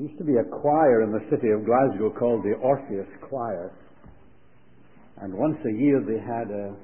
There used to be a choir in the city of Glasgow called the Orpheus Choir, and once a year they had a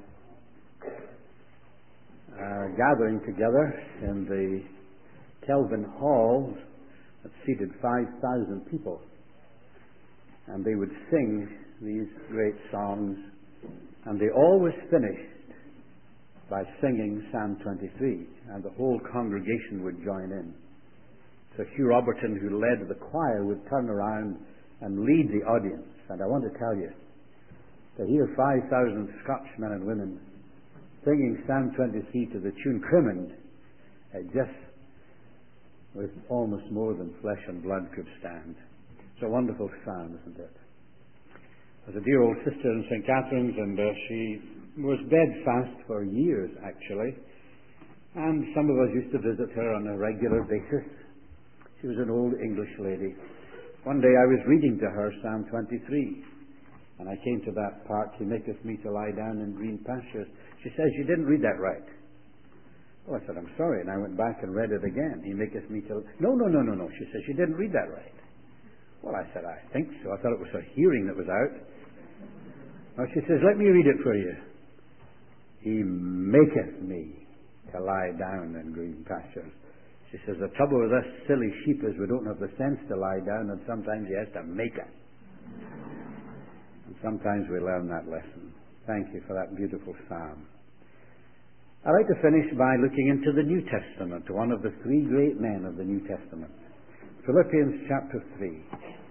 gathering together in the Kelvin Hall that seated 5,000 people, and they would sing these great songs, and they always finished by singing Psalm 23, and the whole congregation would join in. So Hugh Robertson, who led the choir, would turn around and lead the audience. And I want to tell you, to hear 5,000 Scotch men and women singing Psalm 23 to the tune Crimond, it just was almost more than flesh and blood could stand. It's a wonderful psalm, isn't it? There's a dear old sister in St. Catherine's, and she was bedfast for years, actually. And some of us used to visit her on a regular basis. She was an old English lady. One day I was reading to her Psalm 23, and I came to that part, He maketh me to lie down in green pastures. She says, you didn't read that right. Oh, I said, I'm sorry, and I went back and read it again. He maketh me to... No. She says, you didn't read that right. Well, I said, I think so. I thought it was her hearing that was out. Well, she says, let me read it for you. He maketh me to lie down in green pastures. She says, the trouble with us silly sheep is we don't have the sense to lie down, and sometimes he has to make it. And sometimes we learn that lesson. Thank you for that beautiful psalm. I'd like to finish by looking into the New Testament, one of the three great men of the New Testament. Philippians chapter 3.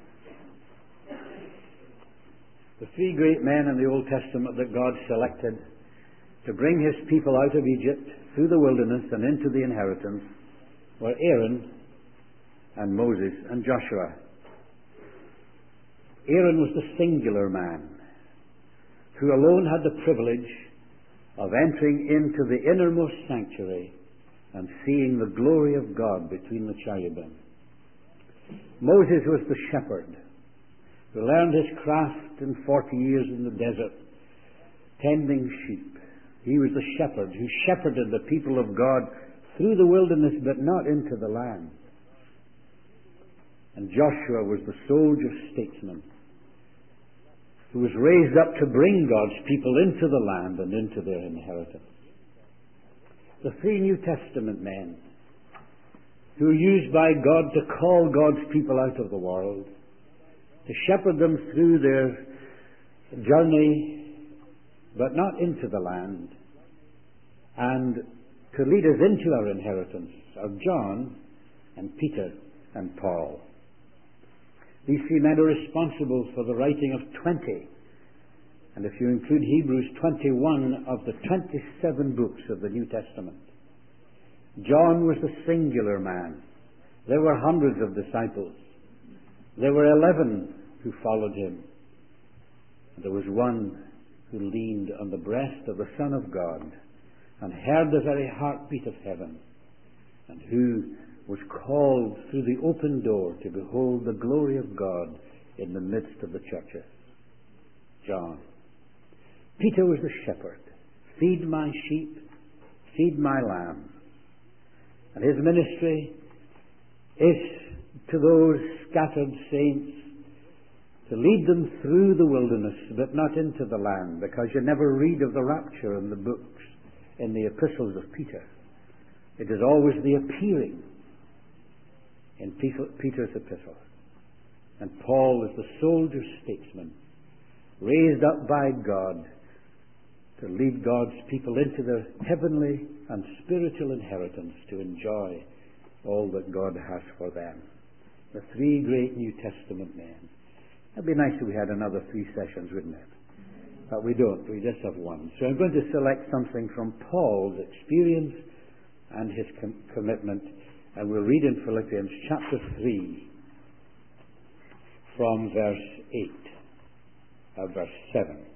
The three great men in the Old Testament that God selected to bring His people out of Egypt, through the wilderness and into the inheritance, were Aaron and Moses and Joshua. Aaron was the singular man who alone had the privilege of entering into the innermost sanctuary and seeing the glory of God between the cherubim. Moses was the shepherd who learned his craft in 40 years in the desert, tending sheep. He was the shepherd who shepherded the people of God through the wilderness, but not into the land. And Joshua was the soldier statesman who was raised up to bring God's people into the land and into their inheritance. The three New Testament men who were used by God to call God's people out of the world, to shepherd them through their journey, but not into the land, and to lead us into our inheritance, are John and Peter and Paul. These three men are responsible for the writing of 20, and if you include Hebrews, 21 of the 27 books of the New Testament. John was the singular man. There were hundreds of disciples. There were 11 who followed him. And there was one who leaned on the breast of the Son of God and heard the very heartbeat of heaven, and who was called through the open door to behold the glory of God in the midst of the churches. John. Peter was the shepherd. Feed my sheep, feed my lambs. And his ministry is to those scattered saints to lead them through the wilderness, but not into the land, because you never read of the rapture in the books, in the epistles of Peter. It is always the appearing in Peter's epistle. And Paul is the soldier statesman, raised up by God to lead God's people into their heavenly and spiritual inheritance, to enjoy all that God has for them. The three great New Testament men. It'd be nice if we had another 3 sessions, wouldn't it? But we don't. We just have one. So I'm going to select something from Paul's experience and his commitment, and we'll read in Philippians chapter 3 from verse 7.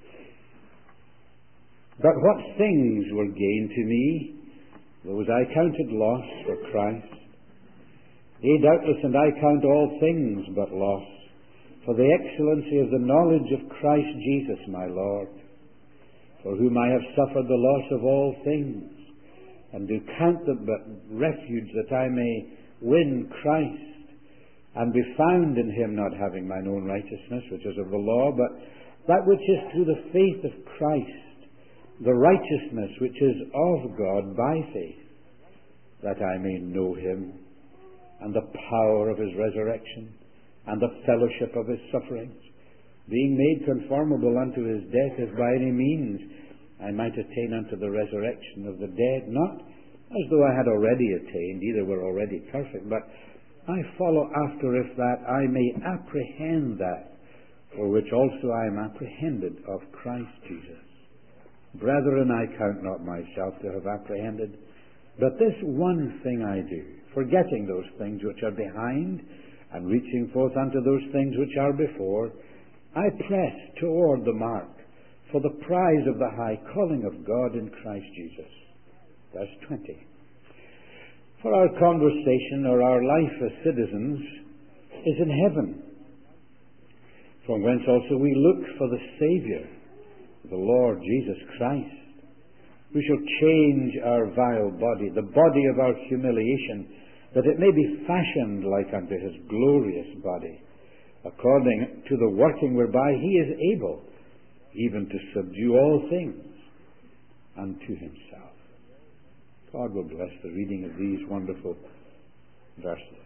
But what things were gain to me, those I counted loss for Christ. Yea, doubtless, and I count all things but loss, for the excellency of the knowledge of Christ Jesus my Lord, for whom I have suffered the loss of all things, and do count them but refuge, that I may win Christ, and be found in him, not having mine own righteousness, which is of the law, but that which is through the faith of Christ, the righteousness which is of God by faith, that I may know him, and the power of his resurrection, and the fellowship of his sufferings, being made conformable unto his death, if by any means I might attain unto the resurrection of the dead, not as though I had already attained, either were already perfect, but I follow after, if that I may apprehend that for which also I am apprehended of Christ Jesus. Brethren, I count not myself to have apprehended, but this one thing I do, forgetting those things which are behind, and reaching forth unto those things which are before, I press toward the mark for the prize of the high calling of God in Christ Jesus. Verse 20. For our conversation or our life as citizens is in heaven, from whence also we look for the Saviour, the Lord Jesus Christ, who shall change our vile body, the body of our humiliation, that it may be fashioned like unto his glorious body, according to the working whereby he is able even to subdue all things unto himself. God will bless the reading of these wonderful verses.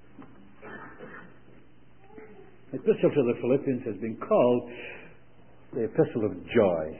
The Epistle to the Philippians has been called the Epistle of Joy.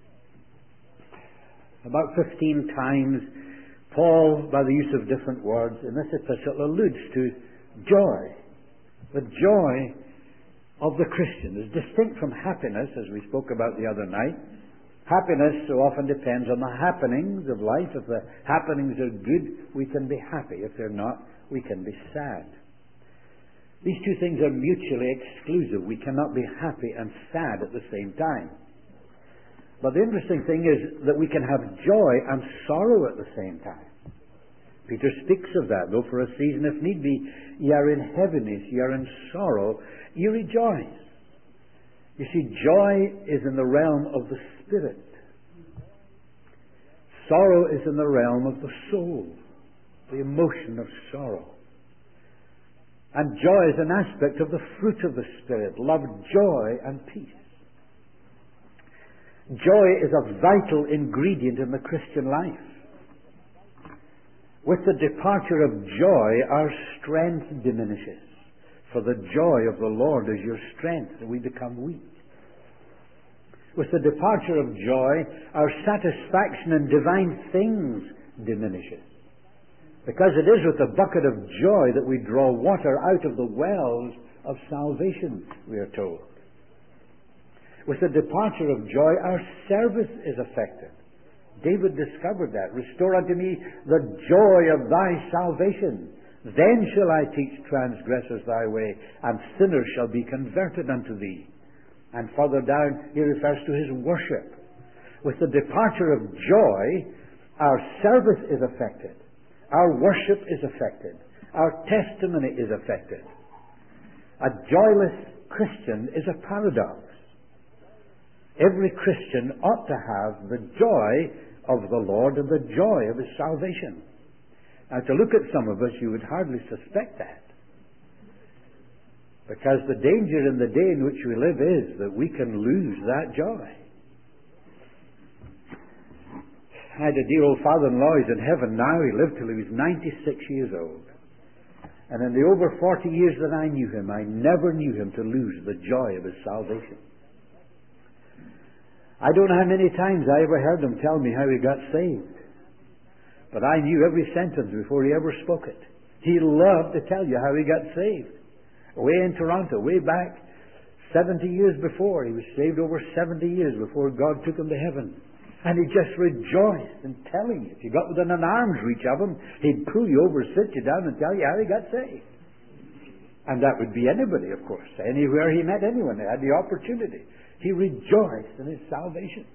About 15 times, Paul, by the use of different words in this epistle, alludes to joy. The joy of the Christian is distinct from happiness, as we spoke about the other night. Happiness so often depends on the happenings of life. If the happenings are good, we can be happy. If they're not, we can be sad. These two things are mutually exclusive. We cannot be happy and sad at the same time. But the interesting thing is that we can have joy and sorrow at the same time. Peter speaks of that. Though for a season, if need be, ye are in heaviness, ye are in sorrow, ye rejoice. You see, joy is in the realm of the spirit. Sorrow is in the realm of the soul, the emotion of sorrow. And joy is an aspect of the fruit of the Spirit, love, joy, and peace. Joy is a vital ingredient in the Christian life. With the departure of joy, our strength diminishes. For the joy of the Lord is your strength, and we become weak. With the departure of joy, our satisfaction in divine things diminishes. Because it is with a bucket of joy that we draw water out of the wells of salvation, we are told. With the departure of joy, our service is affected. David discovered that. Restore unto me the joy of thy salvation. Then shall I teach transgressors thy way, and sinners shall be converted unto thee. And further down, he refers to his worship. With the departure of joy, our service is affected. Our worship is affected. Our testimony is affected. A joyless Christian is a paradox. Every Christian ought to have the joy of the Lord and the joy of his salvation. Now, to look at some of us, you would hardly suspect that. Because the danger in the day in which we live is that we can lose that joy. I had a dear old father-in-law. He's in heaven now. He lived till he was 96 years old. And in the over 40 years that I knew him, I never knew him to lose the joy of his salvation. I don't know how many times I ever heard him tell me how he got saved. But I knew every sentence before he ever spoke it. He loved to tell you how he got saved. Way in Toronto, way back 70 years before. He was saved over 70 years before God took him to heaven. And he just rejoiced in telling you. If you got within an arm's reach of him, he'd pull you over, sit you down, and tell you how he got saved. And that would be anybody, of course. Anywhere he met anyone, they had the opportunity. He rejoiced in his salvation.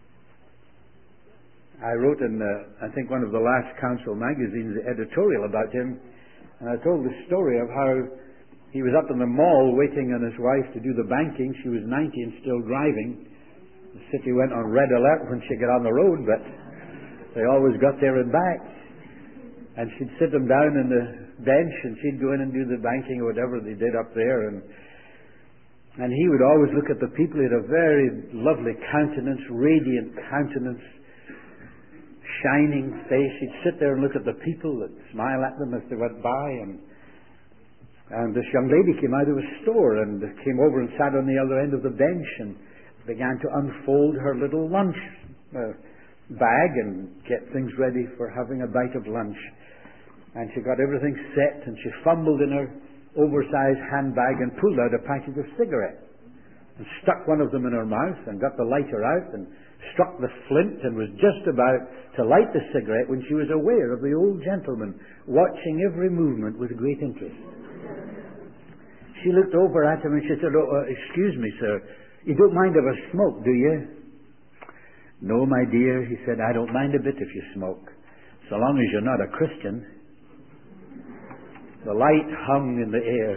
I wrote in, I think, one of the last Council magazines, the editorial about him, and I told the story of how he was up in the mall waiting on his wife to do the banking. She was 90 and still driving. The city went on red alert when she got on the road, but they always got there and back. And she'd sit him down on the bench, and she'd go in and do the banking or whatever they did up there. And he would always look at the people. He had a very lovely countenance, radiant countenance, shining face. He'd sit there and look at the people and smile at them as they went by. And this young lady came out of a store and came over and sat on the other end of the bench and began to unfold her little lunch bag and get things ready for having a bite of lunch. And she got everything set, and she fumbled in her oversized handbag and pulled out a package of cigarettes and stuck one of them in her mouth and got the lighter out and struck the flint and was just about to light the cigarette when she was aware of the old gentleman watching every movement with great interest. She looked over at him and she said, excuse me, sir, you don't mind if I smoke, do you? No, my dear, he said, I don't mind a bit if you smoke, so long as you're not a Christian. The light hung in the air.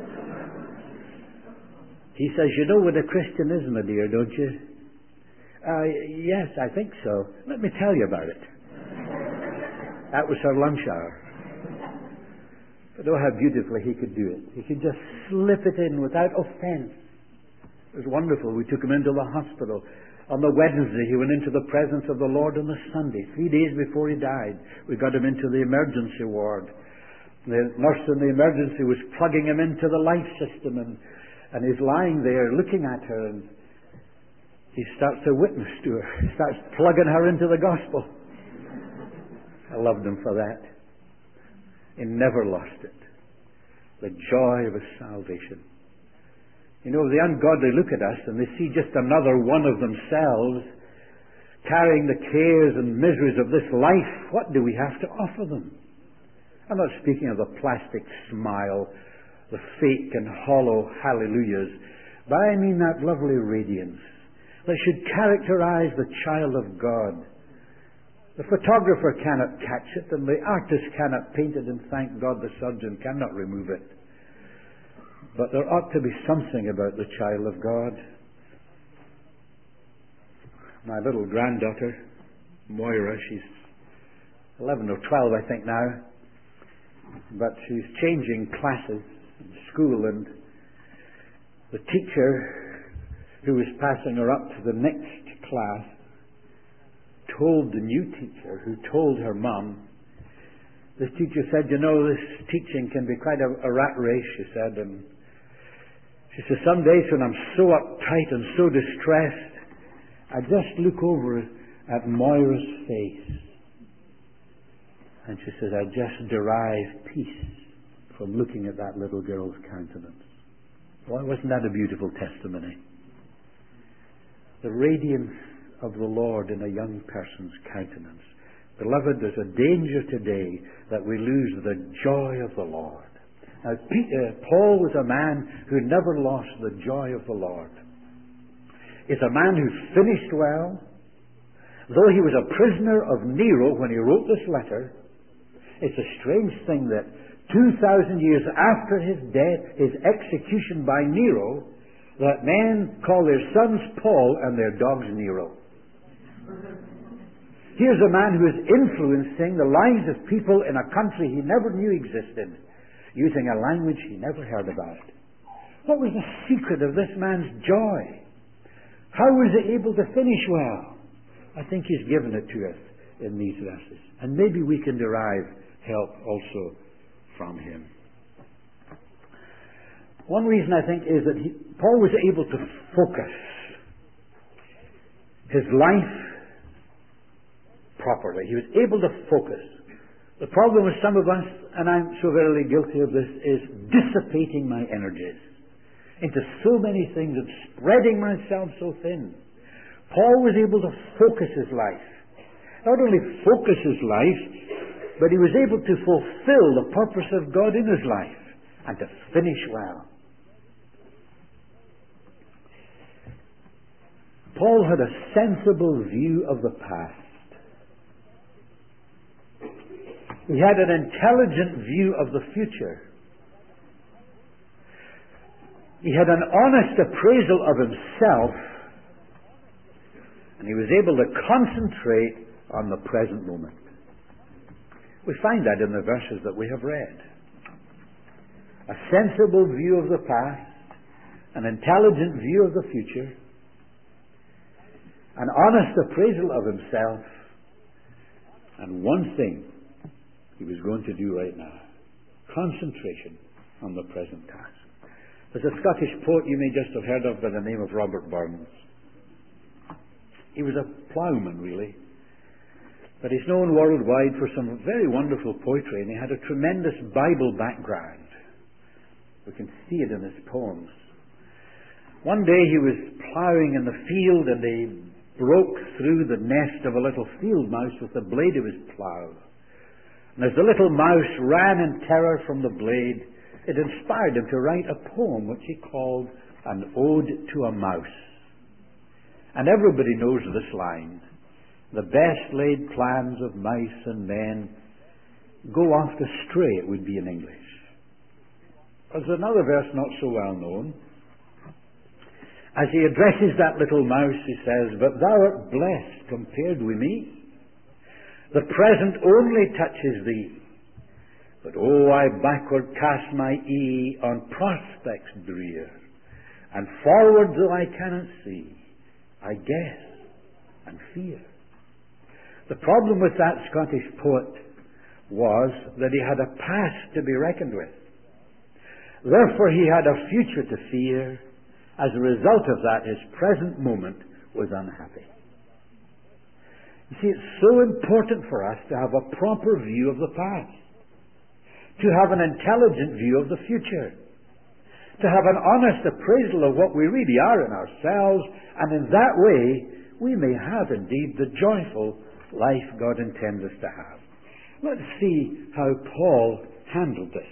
He says, you know what a Christian is, my dear, don't you? Yes, I think so. Let me tell you about it. That was her lunch hour. But oh, how beautifully he could do it. He could just slip it in without offense. It was wonderful. We took him into the hospital. On the Wednesday, he went into the presence of the Lord on the Sunday. 3 days before he died, we got him into the emergency ward. The nurse in the emergency was plugging him into the life system, and he's lying there looking at her, and he starts to witness to her. He starts plugging her into the gospel. I loved him for that. He never lost it. The joy of his salvation. You know, the ungodly look at us and they see just another one of themselves carrying the cares and miseries of this life. What do we have to offer them? I'm not speaking of the plastic smile, the fake and hollow hallelujahs, but I mean that lovely radiance that should characterize the child of God. The photographer cannot catch it, and the artist cannot paint it, and thank God the surgeon cannot remove it. But there ought to be something about the child of God. My little granddaughter, Moira, she's 11 or 12, I think now, but she's changing classes in school, and the teacher who was passing her up to the next class told the new teacher, who told her mum, this teacher said, you know, this teaching can be quite a rat race, she said, and she says, some days when I'm so uptight and so distressed, I just look over at Moira's face. And she says, I just derive peace from looking at that little girl's countenance. Why wasn't that a beautiful testimony? The radiance of the Lord in a young person's countenance. Beloved, there's a danger today that we lose the joy of the Lord. Now, Paul was a man who never lost the joy of the Lord. He's a man who finished well. Though he was a prisoner of Nero when he wrote this letter, it's a strange thing that 2,000 years after his death, his execution by Nero, that men call their sons Paul and their dogs Nero. Here's a man who is influencing the lives of people in a country he never knew existed, using a language he never heard about. What was the secret of this man's joy? How was he able to finish well? I think he's given it to us in these verses. And maybe we can derive help also from him. One reason I think is that Paul was able to focus his life properly. He was able to focus. The problem with some of us, and I'm so very guilty of this, is dissipating my energies into so many things and spreading myself so thin. Paul was able to focus his life. Not only focus his life, but he was able to fulfill the purpose of God in his life and to finish well. Paul had a sensible view of the past. He had an intelligent view of the future. He had an honest appraisal of himself, and he was able to concentrate on the present moment. We find that in the verses that we have read. A sensible view of the past, an intelligent view of the future, an honest appraisal of himself, and one thing he was going to do right now: concentration on the present task. There's a Scottish poet you may just have heard of by the name of Robert Burns. He was a ploughman, really, but he's known worldwide for some very wonderful poetry, and he had a tremendous Bible background. We can see it in his poems. One day he was ploughing in the field, and he broke through the nest of a little field mouse with the blade of his plough. And as the little mouse ran in terror from the blade, it inspired him to write a poem which he called An Ode to a Mouse. And everybody knows this line: the best laid plans of mice and men go oft astray, it would be in English. There's another verse not so well known. As he addresses that little mouse, he says, "But thou art blessed compared with me. The present only touches thee. But oh, I backward cast my ee on prospects drear, and forward though I cannot see, I guess and fear." The problem with that Scottish poet was that he had a past to be reckoned with. Therefore he had a future to fear. As a result of that, his present moment was unhappy. You see, it's so important for us to have a proper view of the past, to have an intelligent view of the future, to have an honest appraisal of what we really are in ourselves, and in that way we may have indeed the joyful life God intends us to have. Let's see how Paul handled this.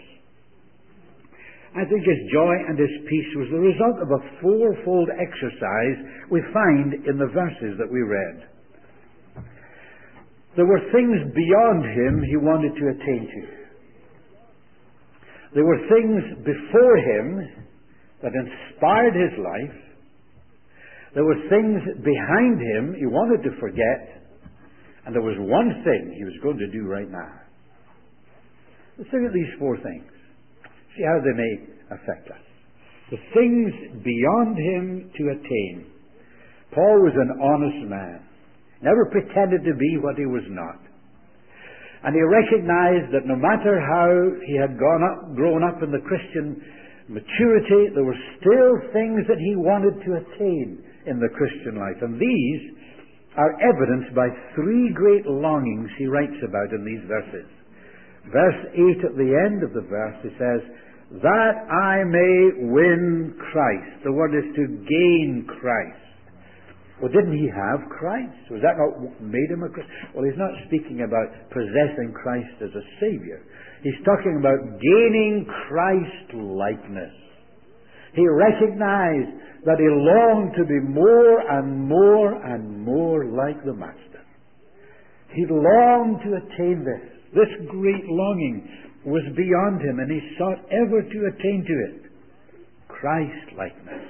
I think his joy and his peace was the result of a fourfold exercise we find in the verses that we read. There were things beyond him he wanted to attain to. There were things before him that inspired his life. There were things behind him he wanted to forget. And there was one thing he was going to do right now. Let's look at these four things. See how they may affect us. The things beyond him to attain. Paul was an honest man. Never pretended to be what he was not. And he recognized that no matter how he had grown up in the Christian maturity, there were still things that he wanted to attain in the Christian life. And these are evidenced by three great longings he writes about in these verses. Verse 8 at the end of the verse, he says, "That I may win Christ." The word is to gain Christ. Well, didn't he have Christ? Was that not what made him a Christian? Well, he's not speaking about possessing Christ as a Savior. He's talking about gaining Christ-likeness. He recognized that he longed to be more and more and more like the Master. He longed to attain this. This great longing was beyond him, and he sought ever to attain to it. Christ-likeness.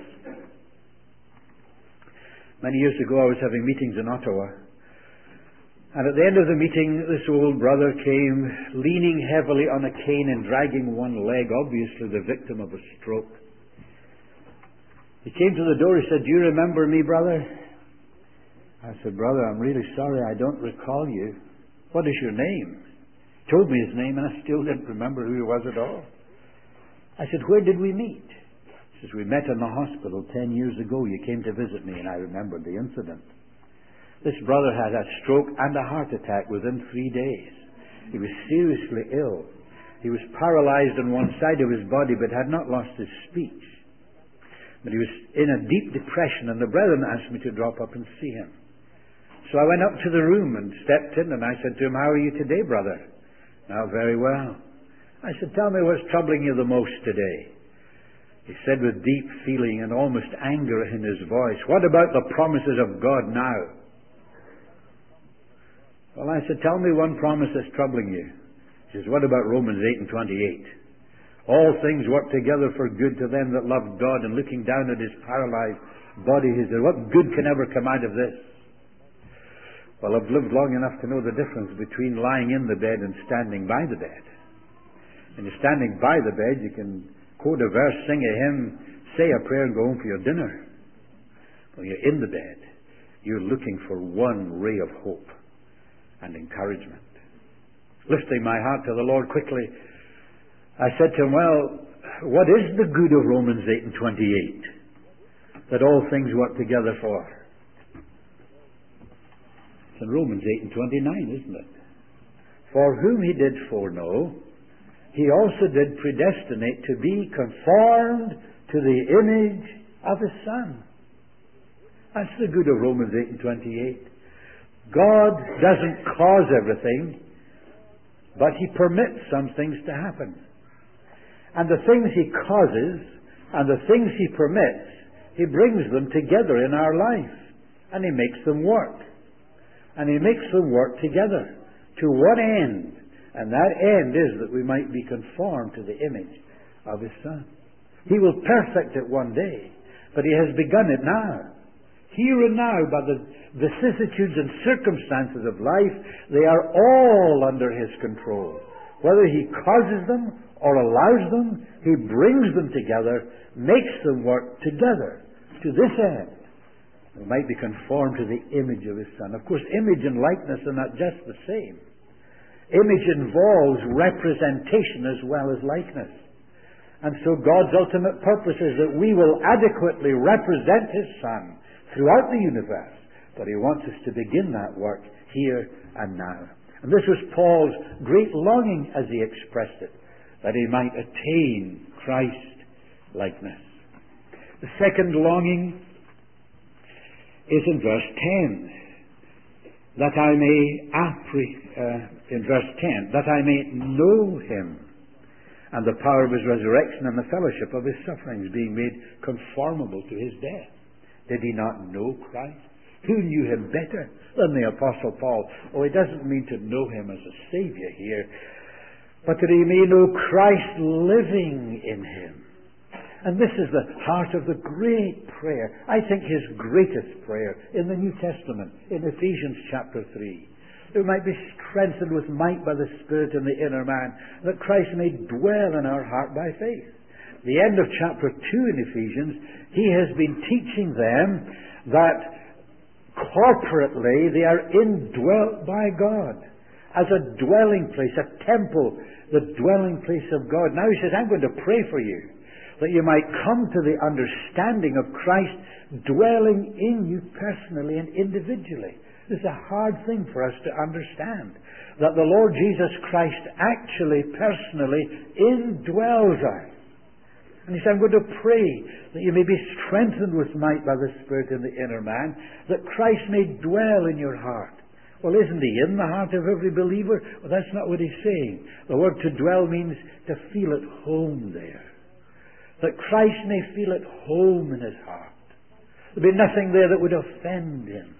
Many years ago I was having meetings in Ottawa, and at the end of the meeting this old brother came, leaning heavily on a cane and dragging one leg, obviously the victim of a stroke. He came to the door. He said, "Do you remember me, brother?" I said, "Brother, I'm really sorry, I don't recall you. What is your name?" He told me his name, and I still didn't remember who he was at all. I said, "Where did we meet?" He says, "We met in the hospital 10 years ago. You came to visit me," and I remembered the incident. This brother had a stroke and a heart attack within 3 days. He was seriously ill. He was paralyzed on one side of his body, but had not lost his speech. But he was in a deep depression, and the brethren asked me to drop up and see him. So I went up to the room and stepped in, and I said to him, "How are you today, brother?" "Now, very well." I said, "Tell me what's troubling you the most today." He said with deep feeling and almost anger in his voice, "What about the promises of God now?" Well, I said, "Tell me one promise that's troubling you." He says, "What about Romans 8 and 28? All things work together for good to them that love God." And looking down at his paralyzed body, he said, "What good can ever come out of this?" Well, I've lived long enough to know the difference between lying in the bed and standing by the bed. When you're standing by the bed, you can quote a verse, sing a hymn, say a prayer, and go home for your dinner. When you're in the bed, you're looking for one ray of hope and encouragement. Lifting my heart to the Lord quickly, I said to him, well, what is the good of Romans 8 and 28? That all things work together for. It's in Romans 8 and 29, isn't it? For whom he did foreknow, he also did predestinate to be conformed to the image of his Son. That's the good of Romans 8 and 28. God doesn't cause everything, but he permits some things to happen. And the things he causes and the things he permits, he brings them together in our life. And he makes them work. And he makes them work together. To what end? And that end is that we might be conformed to the image of his Son. He will perfect it one day, but he has begun it now. Here and now, by the vicissitudes and circumstances of life, they are all under his control. Whether he causes them or allows them, he brings them together, makes them work together to this end. We might be conformed to the image of his Son. Of course, image and likeness are not just the same. Image involves representation as well as likeness. And so God's ultimate purpose is that we will adequately represent his Son throughout the universe. But he wants us to begin that work here and now. And this was Paul's great longing as he expressed it, that he might attain Christ-likeness. The second longing is in verse 10. That I may in verse 10, that I may know him and the power of his resurrection and the fellowship of his sufferings, being made conformable to his death. Did he not know Christ? Who knew him better than the Apostle Paul? Oh, he doesn't mean to know him as a Savior here, but that he may know Christ living in him. And this is the heart of the great prayer, I think his greatest prayer in the New Testament, in Ephesians chapter 3. That we might be strengthened with might by the Spirit in the inner man, that Christ may dwell in our heart by faith. The end of chapter 2 in Ephesians, he has been teaching them that corporately they are indwelt by God as a dwelling place, a temple, the dwelling place of God. Now he says, I'm going to pray for you, that you might come to the understanding of Christ dwelling in you personally and individually. This is a hard thing for us to understand, that the Lord Jesus Christ actually, personally indwells us. And he said, I'm going to pray that you may be strengthened with might by the Spirit in the inner man, that Christ may dwell in your heart. Well, isn't he in the heart of every believer? Well, that's not what he's saying. The word to dwell means to feel at home there. That Christ may feel at home in his heart. There'll be nothing there that would offend him.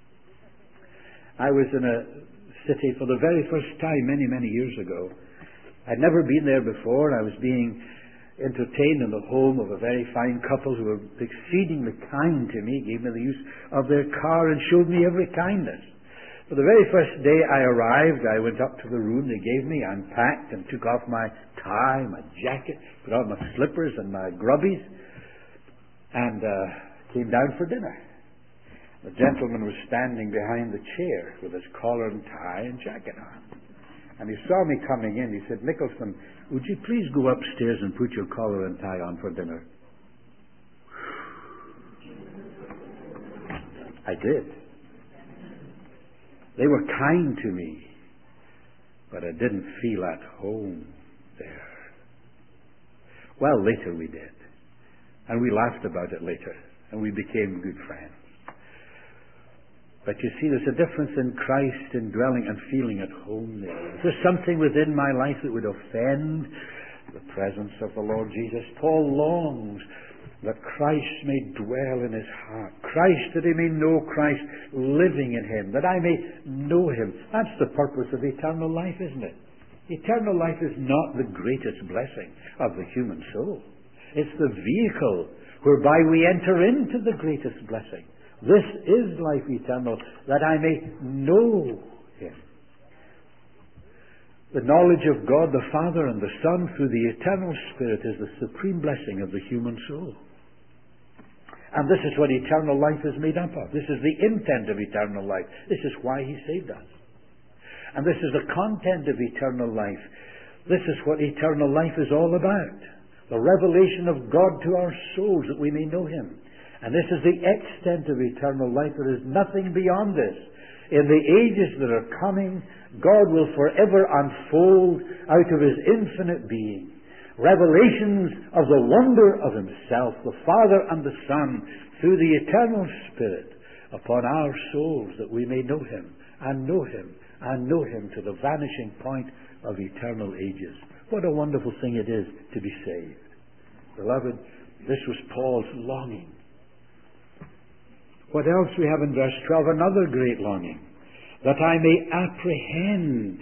I was in a city for the very first time many, many years ago. I'd never been there before. I was being entertained in the home of a very fine couple who were exceedingly kind to me, gave me the use of their car and showed me every kindness. For the very first day I arrived, I went up to the room they gave me, unpacked and took off my tie, my jacket, put on my slippers and my grubbies, and came down for dinner. The gentleman was standing behind the chair with his collar and tie and jacket on. And he saw me coming in. He said, Nicholson, would you please go upstairs and put your collar and tie on for dinner? I did. They were kind to me, but I didn't feel at home there. Well, later we did. And we laughed about it later. And we became good friends. But you see, there's a difference in Christ indwelling and feeling at home there. Is there something within my life that would offend the presence of the Lord Jesus? Paul longs that Christ may dwell in his heart. Christ, that he may know Christ living in him, that I may know him. That's the purpose of eternal life, isn't it? Eternal life is not the greatest blessing of the human soul. It's the vehicle whereby we enter into the greatest blessing This is life eternal, that I may know Him. The knowledge of God the Father and the Son through the eternal Spirit is the supreme blessing of the human soul. And this is what eternal life is made up of. This is the intent of eternal life. This is why He saved us. And this is the content of eternal life. This is what eternal life is all about. The revelation of God to our souls that we may know Him. And this is the extent of eternal life. There is nothing beyond this. In the ages that are coming, God will forever unfold out of His infinite being revelations of the wonder of Himself, the Father and the Son, through the eternal Spirit upon our souls, that we may know Him and know Him and know Him to the vanishing point of eternal ages. What a wonderful thing it is to be saved. Beloved, this was Paul's longing. What else we have in verse 12? Another great longing. That I may apprehend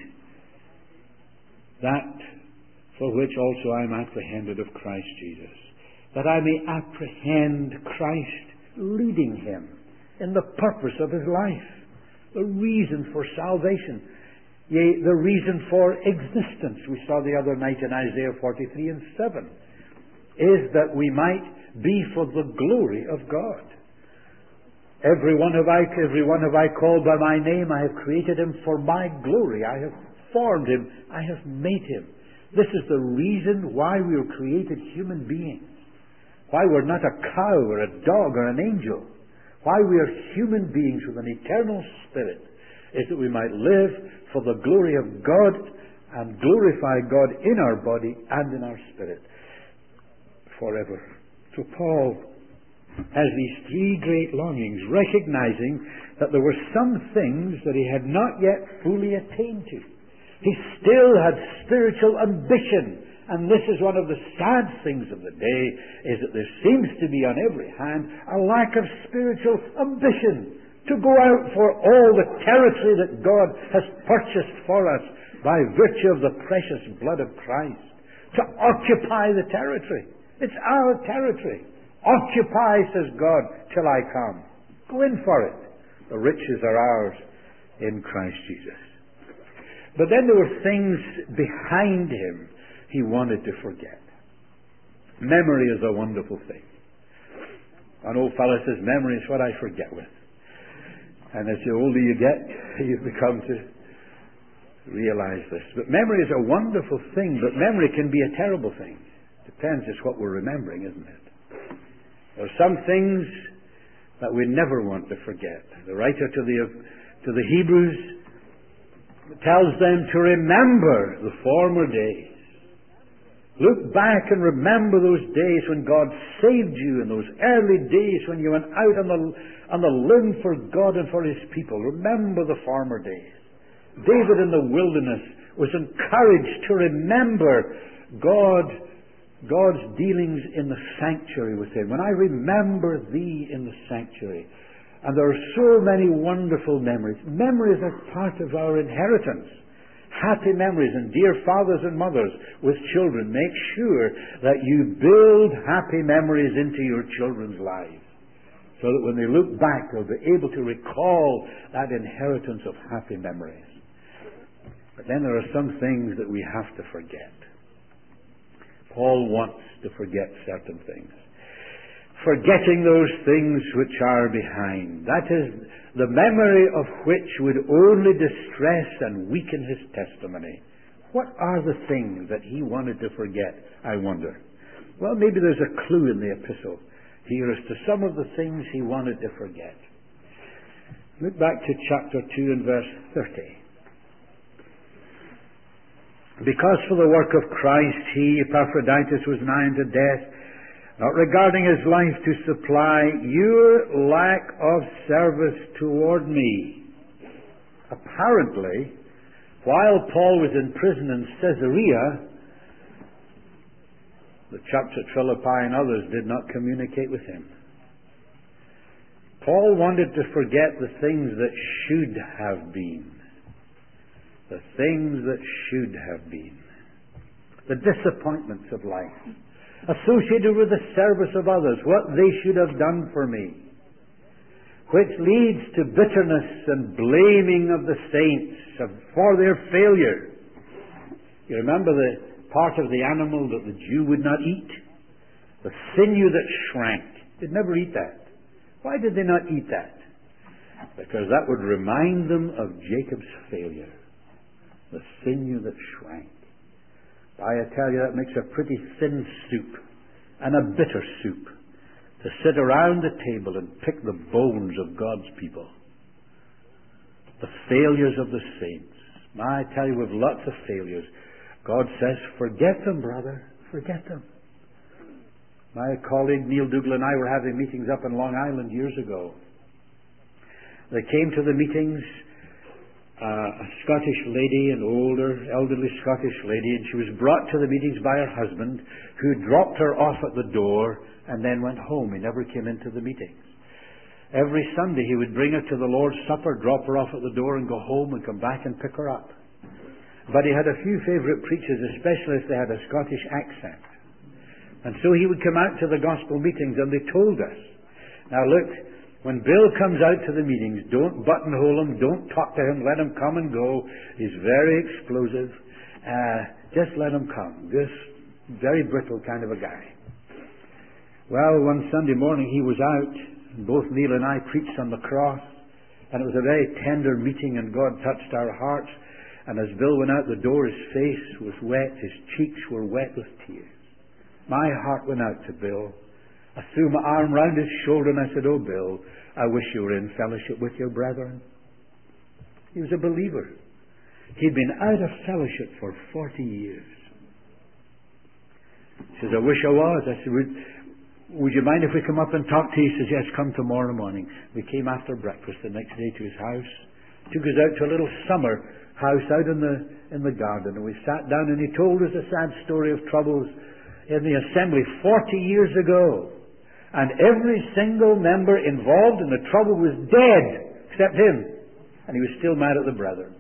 that for which also I am apprehended of Christ Jesus. That I may apprehend Christ leading him in the purpose of his life. The reason for salvation. Yea, the reason for existence. We saw the other night in Isaiah 43 and 7. Is that we might be for the glory of God. Every one have I called by my name. I have created him for my glory. I have formed him. I have made him. This is the reason why we were created human beings. Why we're not a cow or a dog or an angel. Why we are human beings with an eternal spirit is that we might live for the glory of God and glorify God in our body and in our spirit forever. So Paul has these three great longings, recognizing that there were some things that he had not yet fully attained to. He still had spiritual ambition, and this is one of the sad things of the day, is that there seems to be on every hand a lack of spiritual ambition to go out for all the territory that God has purchased for us by virtue of the precious blood of Christ, to occupy the territory. It's our territory. Occupy, says God, till I come. Go in for it. The riches are ours in Christ Jesus. But then there were things behind him he wanted to forget. Memory is a wonderful thing. An old fellow says, memory is what I forget with. And as the older you get, you become to realize this. But memory is a wonderful thing, but memory can be a terrible thing. Depends just what we're remembering, isn't it? There are some things that we never want to forget. The writer to the Hebrews tells them to remember the former days. Look back and remember those days when God saved you, in those early days when you went out on the limb for God and for His people. Remember the former days. David in the wilderness was encouraged to remember God's dealings in the sanctuary with him. When I remember thee in the sanctuary. And there are so many wonderful memories. Memories are part of our inheritance. Happy memories. And dear fathers and mothers with children, make sure that you build happy memories into your children's lives. So that when they look back, they'll be able to recall that inheritance of happy memories. But then there are some things that we have to forget. Paul wants to forget certain things. Forgetting those things which are behind. That is, the memory of which would only distress and weaken his testimony. What are the things that he wanted to forget, I wonder? Well, maybe there's a clue in the epistle here as to some of the things he wanted to forget. Look back to chapter 2 and verse 30. Because for the work of Christ he, Epaphroditus, was nigh unto death, not regarding his life to supply your lack of service toward me. Apparently, while Paul was in prison in Caesarea, the church at Philippi and others did not communicate with him. Paul wanted to forget the things that should have been. The things that should have been. The disappointments of life. Associated with the service of others. What they should have done for me. which leads to bitterness and blaming of the saints for their failure. You remember the part of the animal that the Jew would not eat? The sinew that shrank. They'd never eat that. Why did they not eat that? Because that would remind them of Jacob's failure. The sinew that shrank. I tell you, that makes a pretty thin soup, and a bitter soup, to sit around the table and pick the bones of God's people. The failures of the saints. I tell you, we've lots of failures. God says, forget them, brother. Forget them. My colleague Neil Dougal and I were having meetings up in Long Island years ago. They came to the meetings, a Scottish lady, an older, elderly Scottish lady, and she was brought to the meetings by her husband, who dropped her off at the door and then went home. He never came into the meetings. Every Sunday he would bring her to the Lord's Supper, drop her off at the door and go home and come back and pick her up. But he had a few favourite preachers, especially if they had a Scottish accent. And so he would come out to the gospel meetings, and they told us, now look, when Bill comes out to the meetings, don't buttonhole him, don't talk to him, let him come and go. He's very explosive. Just let him come. This very brittle kind of a guy. Well, one Sunday morning he was out, and both Neil and I preached on the cross, and it was a very tender meeting, and God touched our hearts. And as Bill went out the door, his face was wet, his cheeks were wet with tears. My heart went out to Bill. I threw my arm round his shoulder and I said, oh, Bill, I wish you were in fellowship with your brethren. He was a believer. He'd been out of fellowship for 40 years. He says, I wish I was. I said, would you mind if we come up and talk to you? He says, yes, come tomorrow morning. We came after breakfast the next day to his house. Took us out to a little summer house out in the garden. And we sat down and he told us a sad story of troubles in the assembly 40 years ago. And every single member involved in the trouble was dead, except him. And he was still mad at the brethren.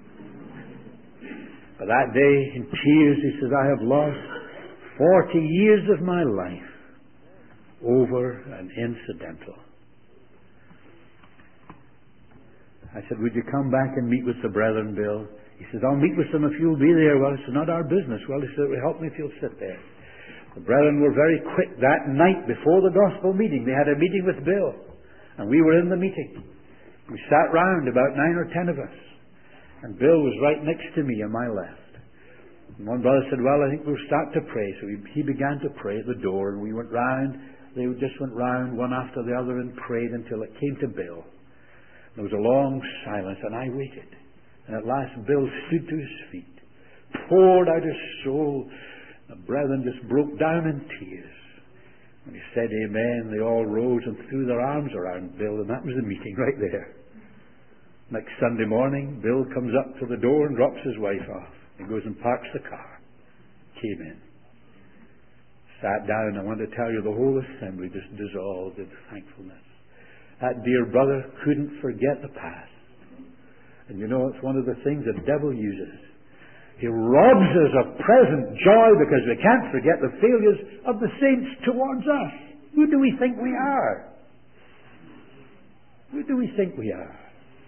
But that day, in tears, he says, I have lost 40 years of my life over an incidental. I said, would you come back and meet with the brethren, Bill? He says, I'll meet with them if you'll be there. Well, it's not our business. Well, he said, it will help me if you'll sit there. The brethren were very quick that night before the gospel meeting. They had a meeting with Bill, and we were in the meeting. We sat round, about 9 or 10 of us, and Bill was right next to me on my left. And one brother said, well, I think we'll start to pray. So he began to pray at the door, and we went round. They just went round one after the other and prayed until it came to Bill. There was a long silence, and I waited. And at last Bill stood to his feet, poured out his soul. The brethren just broke down in tears. When he said amen, they all rose and threw their arms around Bill, and that was the meeting right there. Next Sunday morning, Bill comes up to the door and drops his wife off. He goes and parks the car. Came in. Sat down. I want to tell you, the whole assembly just dissolved in thankfulness. That dear brother couldn't forget the past. And you know, it's one of the things the devil uses. He robs us of present joy because we can't forget the failures of the saints towards us. Who do we think we are? Who do we think we are?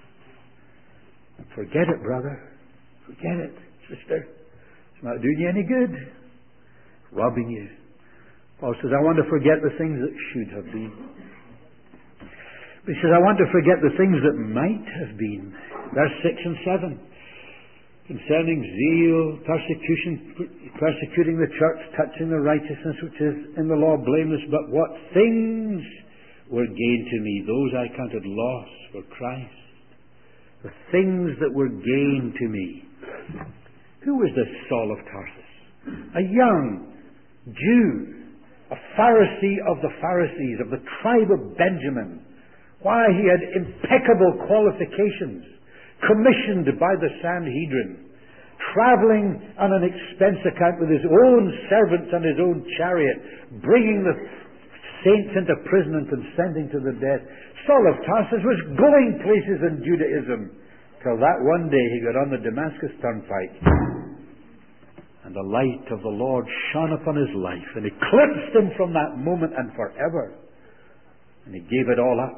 Forget it, brother. Forget it, sister. It's not doing you any good. It's robbing you. Paul says, I want to forget the things that should have been. But he says, I want to forget the things that might have been. Verse 6 and 7. Concerning zeal, persecuting the church, touching the righteousness which is in the law blameless, but what things were gained to me, those I counted loss for Christ. The things that were gained to me. Who was this Saul of Tarsus? A young Jew, a Pharisee of the Pharisees, of the tribe of Benjamin. Why, he had impeccable qualifications, commissioned by the Sanhedrin, traveling on an expense account with his own servants and his own chariot, bringing the saints into prison and consenting to the death. Saul of Tarsus was going places in Judaism, till that one day he got on the Damascus turnpike, and the light of the Lord shone upon his life and eclipsed him from that moment and forever. And he gave it all up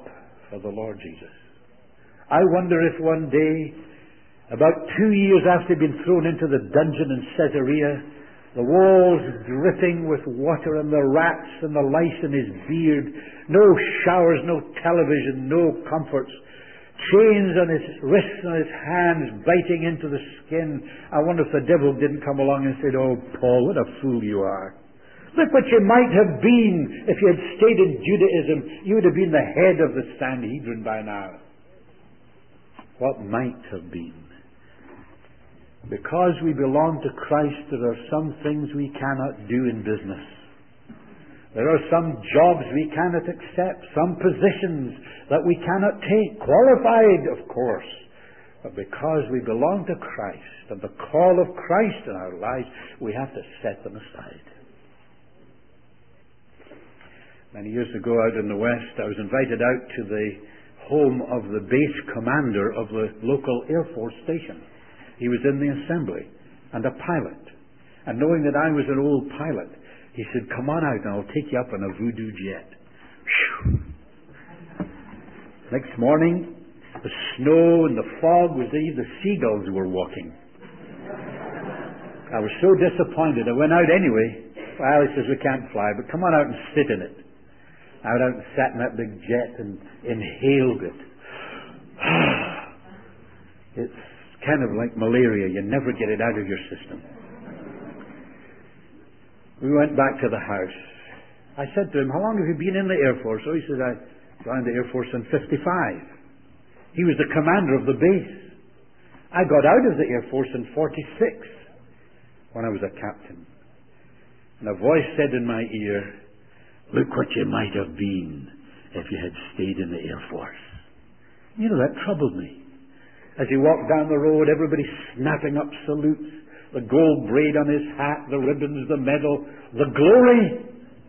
for the Lord Jesus. I wonder if one day, about 2 years after he'd been thrown into the dungeon in Caesarea, the walls dripping with water and the rats and the lice in his beard, no showers, no television, no comforts, chains on his wrists and his hands biting into the skin. I wonder if the devil didn't come along and said, "Oh, Paul, what a fool you are. Look what you might have been if you had stayed in Judaism. You would have been the head of the Sanhedrin by now." What might have been. Because we belong to Christ, there are some things we cannot do in business. There are some jobs we cannot accept, some positions that we cannot take, qualified, of course. But because we belong to Christ and the call of Christ in our lives, we have to set them aside. Many years ago out in the West, I was invited out to the home of the base commander of the local Air Force station. He was in the assembly and a pilot. And knowing that I was an old pilot, he said, "Come on out and I'll take you up on a Voodoo jet." Whew. Next morning, the snow and the fog was there. The seagulls were walking. I was so disappointed. I went out anyway. Well, he says, "We can't fly, but come on out and sit in it." I went out and sat in that big jet and inhaled it. It's kind of like malaria. You never get it out of your system. We went back to the house. I said to him, "How long have you been in the Air Force?" So he said, "I joined the Air Force in 55. He was the commander of the base. I got out of the Air Force in 46 when I was a captain. And a voice said in my ear, "Look what you might have been if you had stayed in the Air Force." You know, that troubled me. As he walked down the road, everybody snapping up salutes, the gold braid on his hat, the ribbons, the medal, the glory.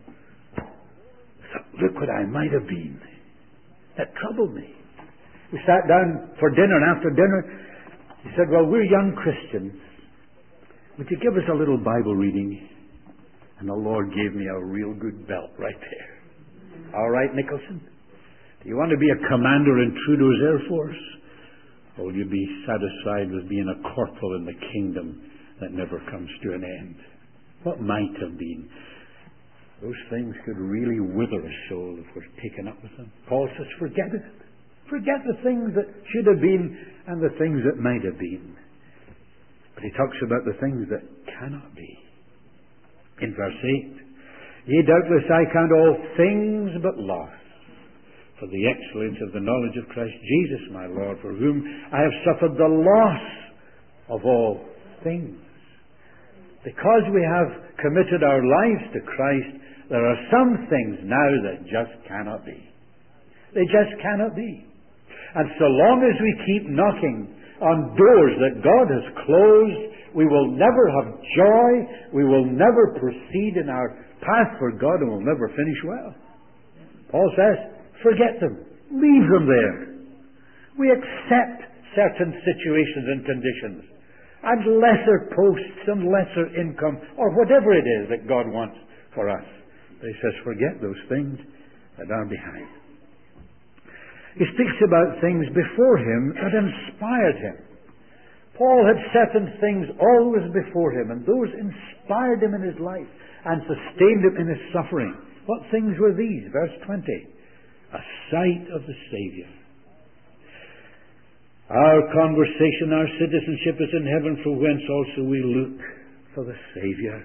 So, look what I might have been. That troubled me. We sat down for dinner, and after dinner, he said, "Well, we're young Christians. Would you give us a little Bible reading?" And the Lord gave me a real good belt right there. "All right, Nicholson, do you want to be a commander in Trudeau's Air Force? Or will you be satisfied with being a corporal in the kingdom that never comes to an end?" What might have been. Those things could really wither a soul if we're taken up with them. Paul says, forget it. Forget the things that should have been and the things that might have been. But he talks about the things that cannot be. In verse 8, "Yea, doubtless I count all things but loss, for the excellence of the knowledge of Christ Jesus my Lord, for whom I have suffered the loss of all things." Because we have committed our lives to Christ, there are some things now that just cannot be. They just cannot be. And so long as we keep knocking on doors that God has closed, we will never have joy, we will never proceed in our path for God, and we'll never finish well. Paul says, forget them. Leave them there. We accept certain situations and conditions, and lesser posts and lesser income, or whatever it is that God wants for us. But he says, forget those things that are behind. He speaks about things before him that inspired him. Paul had certain things always before him, and those inspired him in his life and sustained him in his suffering. What things were these? Verse 20. A sight of the Savior. Our conversation, our citizenship is in heaven, from whence also we look for the Savior.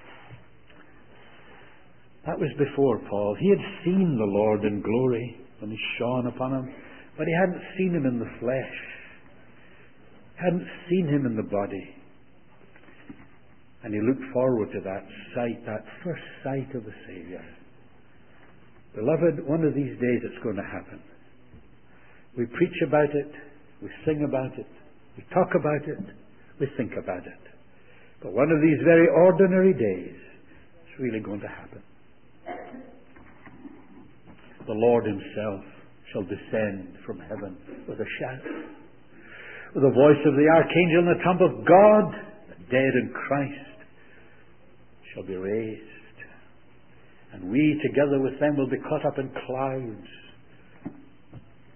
That was before Paul. He had seen the Lord in glory when he shone upon him, but he hadn't seen him in the flesh. Hadn't seen him in the body. And he looked forward to that sight, that first sight of the Savior. Beloved, one of these days it's going to happen. We preach about it, we sing about it, we talk about it, we think about it. But one of these very ordinary days, it's really going to happen. The Lord himself shall descend from heaven with a shout, with the voice of the archangel and the trump of God. The dead in Christ shall be raised, and we together with them will be caught up in clouds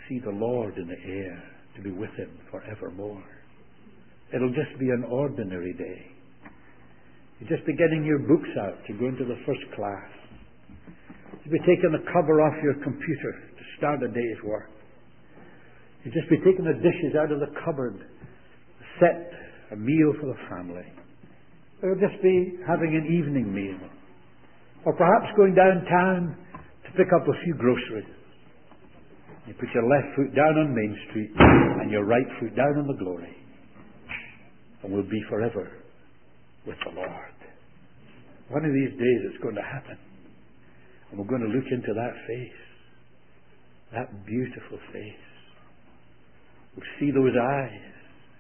see the Lord in the air, to be with Him forevermore. It'll just be an ordinary day. You'll just be getting your books out to go into the first class. You'll be taking the cover off your computer to start a day's work. You'll just be taking the dishes out of the cupboard, set a meal for the family. It'll just be having an evening meal. Or perhaps going downtown to pick up a few groceries. You put your left foot down on Main Street and your right foot down on the glory. And we'll be forever with the Lord. One of these days it's going to happen. And we're going to look into that face. That beautiful face. We'll see those eyes.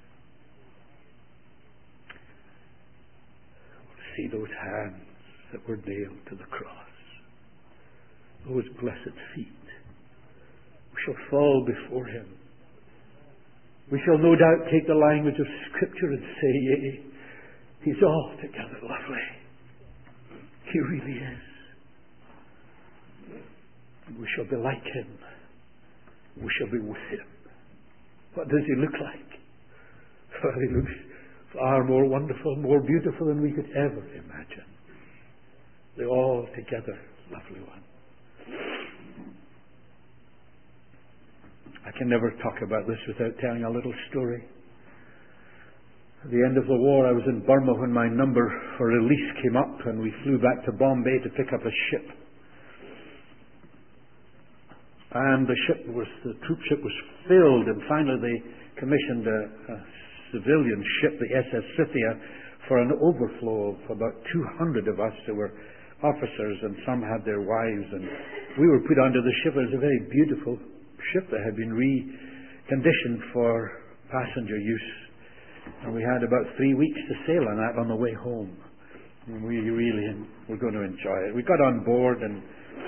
We'll see those hands that were nailed to the cross. Those blessed feet. We shall fall before Him. We shall no doubt take the language of Scripture and say, yea, He's altogether lovely. He really is. And we shall be like Him. We shall be with Him. What does He look like? Well, He looks far more wonderful, more beautiful than we could ever imagine. The altogether lovely one. I can never talk about this without telling a little story. At the end of the war, I was in Burma when my number for release came up, and we flew back to Bombay to pick up a ship. And the troop ship was filled, and finally they commissioned a civilian ship, the SS Scythia, for an overflow of about 200 of us who were officers, and some had their wives, and we were put onto the ship. It was a very beautiful ship that had been reconditioned for passenger use, and we had about 3 weeks to sail on that on the way home, and we really were going to enjoy it. We got on board, and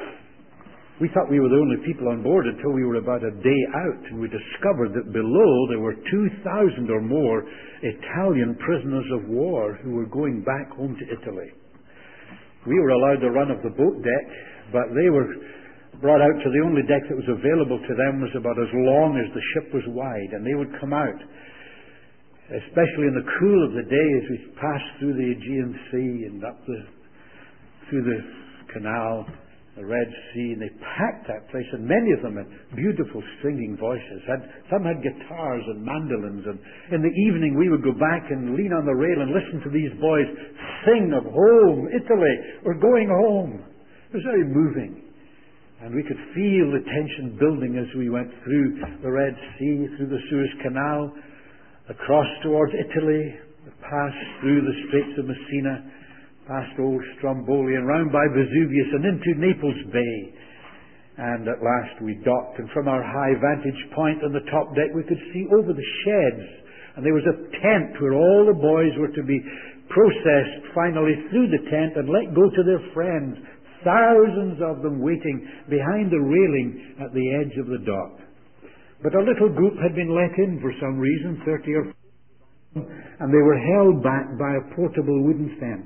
we thought we were the only people on board until we were about a day out, and we discovered that below there were 2,000 or more Italian prisoners of war who were going back home to Italy. We were allowed the run of the boat deck, but they were brought out to the only deck that was available to them was about as long as the ship was wide, and they would come out, especially in the cool of the day as we passed through the Aegean Sea and up through the canal, the Red Sea, and they packed that place, and many of them had beautiful singing voices. Some had guitars and mandolins, and in the evening we would go back and lean on the rail and listen to these boys sing of home, Italy, we're going home. It was very moving. And we could feel the tension building as we went through the Red Sea, through the Suez Canal, across towards Italy, passed through the Straits of Messina, past Old Stromboli, and round by Vesuvius and into Naples Bay. And at last we docked, and from our high vantage point on the top deck we could see over the sheds. And there was a tent where all the boys were to be processed finally through the tent and let go to their friends. Thousands of them waiting behind the railing at the edge of the dock. But a little group had been let in for some reason, 30 or 40, and they were held back by a portable wooden fence.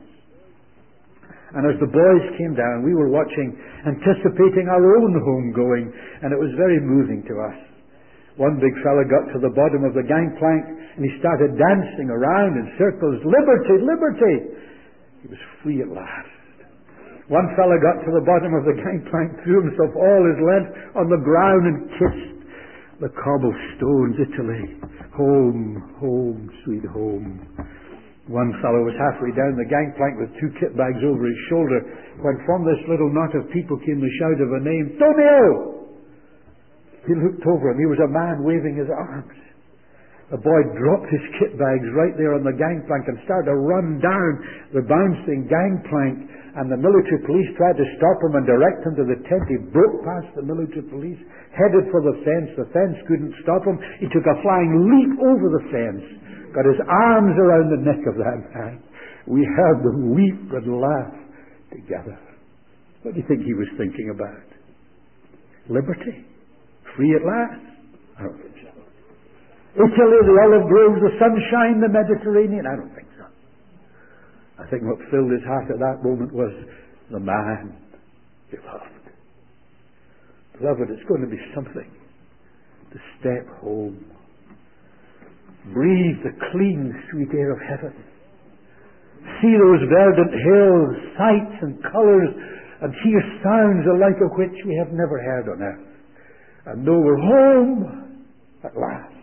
And as the boys came down, we were watching, anticipating our own home going, and it was very moving to us. One big fella got to the bottom of the gangplank, and he started dancing around in circles. Liberty, liberty! He was free at last. One fellow got to the bottom of the gangplank, threw himself all his length on the ground and kissed the cobblestones. Italy, home, home, sweet home. One fellow was halfway down the gangplank with 2 kit bags over his shoulder when from this little knot of people came the shout of a name, Tonio! He looked over and he was a man waving his arms. The boy dropped his kit bags right there on the gangplank and started to run down the bouncing gangplank, and the military police tried to stop him and direct him to the tent. He broke past the military police, headed for the fence. The fence couldn't stop him. He took a flying leap over the fence, got his arms around the neck of that man. We heard them weep and laugh together. What do you think he was thinking about? Liberty? Free at last? I don't think so. Italy, the olive groves, the sunshine, the Mediterranean? I don't think so. I think what filled his heart at that moment was the man he loved. Beloved, it's going to be something to to step home. Breathe the clean, sweet air of heaven. See those verdant hills, sights and colours, and hear sounds the like of which we have never heard on earth. And know we're home at last.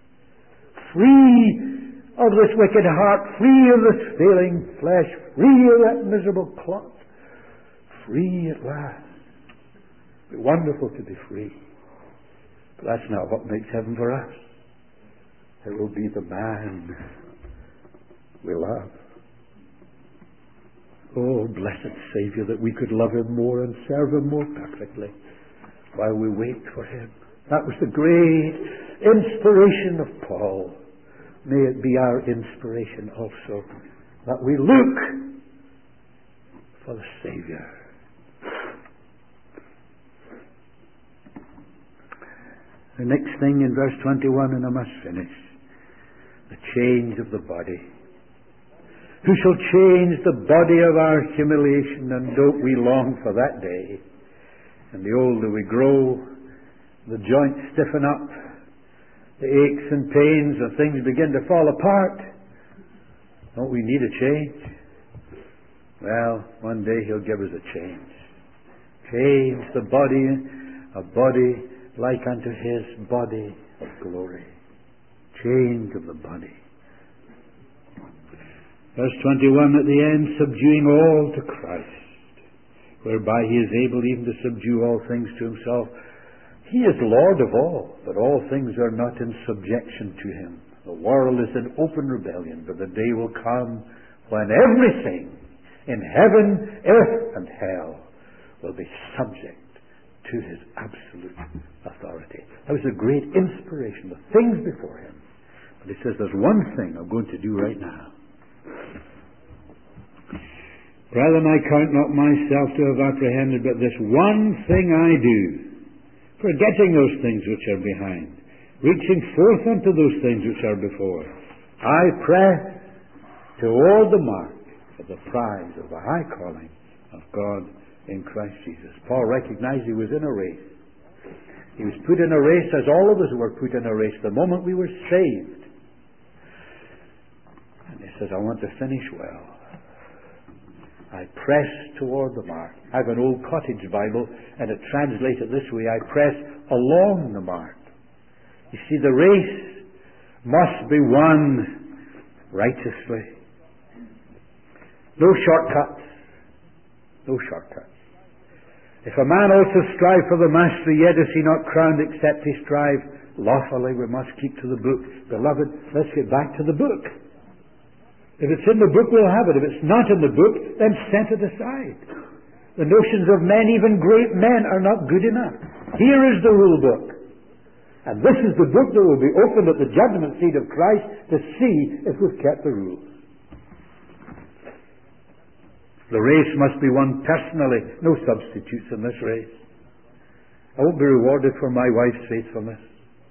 Free of this wicked heart, free of this failing flesh, free of that miserable clot. Free at last. It'll be wonderful to be free. But that's not what makes heaven for us. It will be the man we love. Oh, blessed Saviour, that we could love Him more and serve Him more perfectly while we wait for Him. That was the great inspiration of Paul. May it be our inspiration also, that we look for the Saviour. The next thing in verse 21, and I must finish, the change of the body. Who shall change the body of our humiliation? And don't we long for that day? And the older we grow, the joints stiffen up, the aches and pains and things begin to fall apart. Don't we need a change? Well, one day He'll give us a change. Change the body, a body like unto His body of glory. Change of the body. Verse 21 at the end, subduing all to Christ, whereby He is able even to subdue all things to Himself. He is Lord of all, but all things are not in subjection to Him. The world is in open rebellion, but the day will come when everything in heaven, earth, and hell will be subject to His absolute authority. That was a great inspiration, the things before Him. But He says, there's one thing I'm going to do right now. Brethren, I count not myself to have apprehended, but this one thing I do, forgetting those things which are behind, reaching forth unto those things which are before, I press toward the mark for the prize of the high calling of God in Christ Jesus. Paul recognized he was in a race. He was put in a race as all of us were put in a race the moment we were saved. And he says, I want to finish well. I press toward the mark. I have an old cottage Bible, and it translates it this way: I press along the mark. You see, the race must be won righteously. No shortcuts. No shortcuts. If a man also strive for the mastery, yet is he not crowned, except he strive lawfully. We must keep to the book. Beloved, let's get back to the book. If it's in the book, we'll have it. If it's not in the book, then set it aside. The notions of men, even great men, are not good enough. Here is the rule book. And this is the book that will be opened at the judgment seat of Christ to see if we've kept the rules. The race must be won personally. No substitutes in this race. I won't be rewarded for my wife's faithfulness.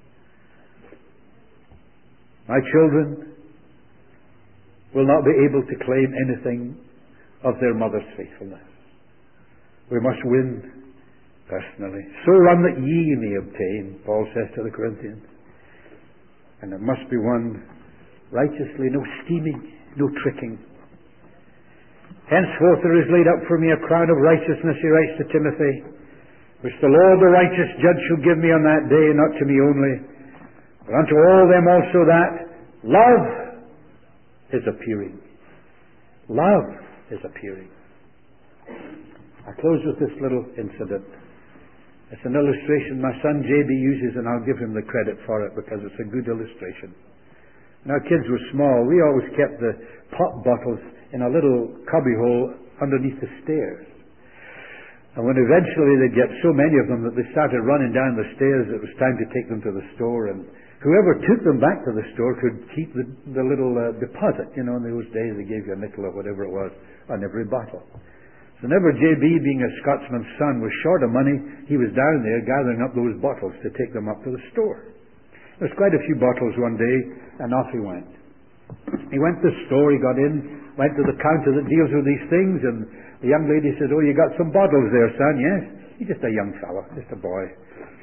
My children will not be able to claim anything of their mother's faithfulness. We must win personally. So run that ye may obtain, Paul says to the Corinthians. And it must be won righteously, no scheming, no tricking. Henceforth there is laid up for me a crown of righteousness, he writes to Timothy, which the Lord the righteous judge shall give me on that day, not to me only, but unto all them also that love is appearing. Love is appearing. I close with this little incident. It's an illustration my son J.B. uses, and I'll give him the credit for it because it's a good illustration. When our kids were small, we always kept the pop bottles in a little cubbyhole underneath the stairs. And when eventually they'd get so many of them that they started running down the stairs, it was time to take them to the store, and whoever took them back to the store could keep the little deposit. You know, in those days they gave you a nickel or whatever it was on every bottle. So whenever J.B., being a Scotsman's son, was short of money, he was down there gathering up those bottles to take them up to the store. There was quite a few bottles one day, and off he went. He went to the store, he got in, went to the counter that deals with these things, and the young lady said, "Oh, you got some bottles there, son?" "Yes." He's just a young fellow, just a boy.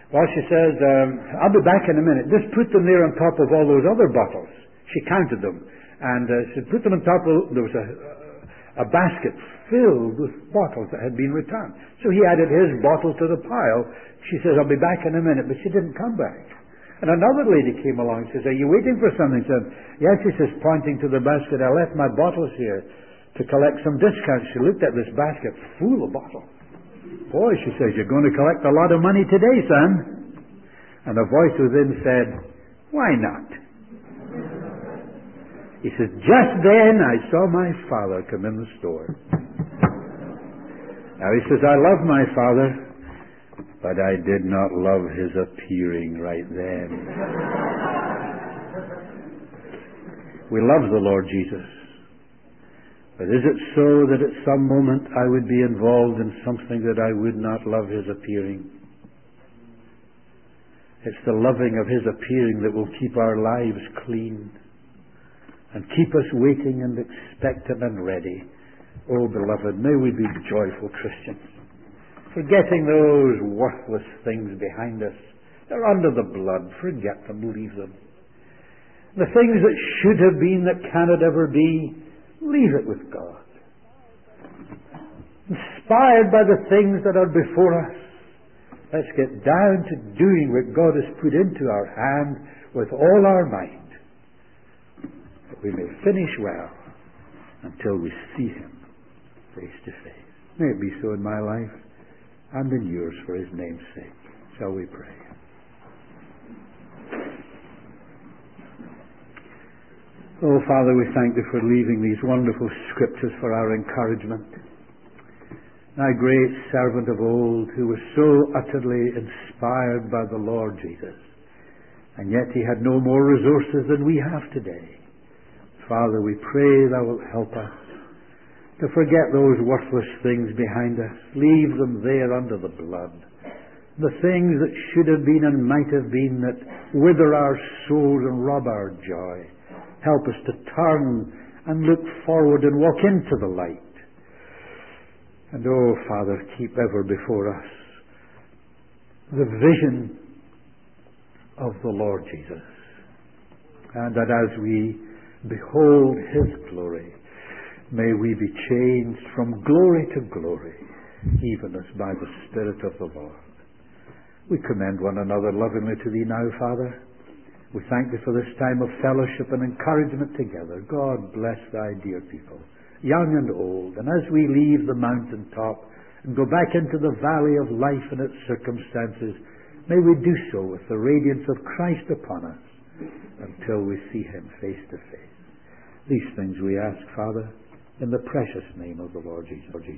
Well, she says, I'll be back in a minute. Just put them there on top of all those other bottles. She counted them. And she put them on top of, there was a basket filled with bottles that had been returned. So he added his bottle to the pile. She says, I'll be back in a minute. But she didn't come back. And another lady came along and says, are you waiting for something? She said, yes, she says, pointing to the basket, I left my bottles here to collect some discounts. She looked at this basket full of bottles. Boy, she says, you're going to collect a lot of money today, son. And a voice within said, why not? He says, just then I saw my father come in the store. Now he says, I love my father, but I did not love his appearing right then. We love the Lord Jesus. But is it so that at some moment I would be involved in something that I would not love his appearing? It's the loving of his appearing that will keep our lives clean and keep us waiting and expectant and ready. Oh, beloved, may we be joyful Christians, forgetting those worthless things behind us. They're under the blood. Forget them, leave them. The things that should have been that cannot ever be, leave it with God. Inspired by the things that are before us, let's get down to doing what God has put into our hand with all our might, that we may finish well until we see him face to face. May it be so in my life and in yours for his name's sake. Shall we pray? Oh, Father, we thank you for leaving these wonderful scriptures for our encouragement. Thy great servant of old, who was so utterly inspired by the Lord Jesus, and yet he had no more resources than we have today. Father, we pray thou wilt help us to forget those worthless things behind us. Leave them there under the blood. The things that should have been and might have been that wither our souls and rob our joy. Help us to turn and look forward and walk into the light. And oh, Father, keep ever before us the vision of the Lord Jesus. And that as we behold his glory, may we be changed from glory to glory, even as by the Spirit of the Lord. We commend one another lovingly to thee now, Father. We thank thee for this time of fellowship and encouragement together. God bless thy dear people, young and old. And as we leave the mountaintop and go back into the valley of life and its circumstances, may we do so with the radiance of Christ upon us until we see him face to face. These things we ask, Father, in the precious name of the Lord Jesus.